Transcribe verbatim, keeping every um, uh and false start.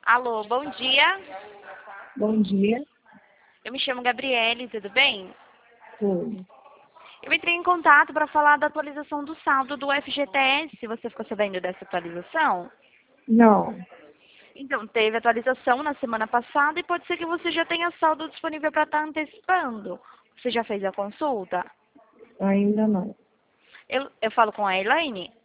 Alô, bom dia. Bom dia. Eu me chamo Gabriele, tudo bem? Tudo. Eu entrei em contato para falar da atualização do saldo do F G T S. Você ficou sabendo dessa atualização? Não, Então, teve atualização na semana passada e pode ser que você já tenha saldo disponível para estar antecipando. Você já fez a consulta? ainda não. Eu, eu falo com a Elaine?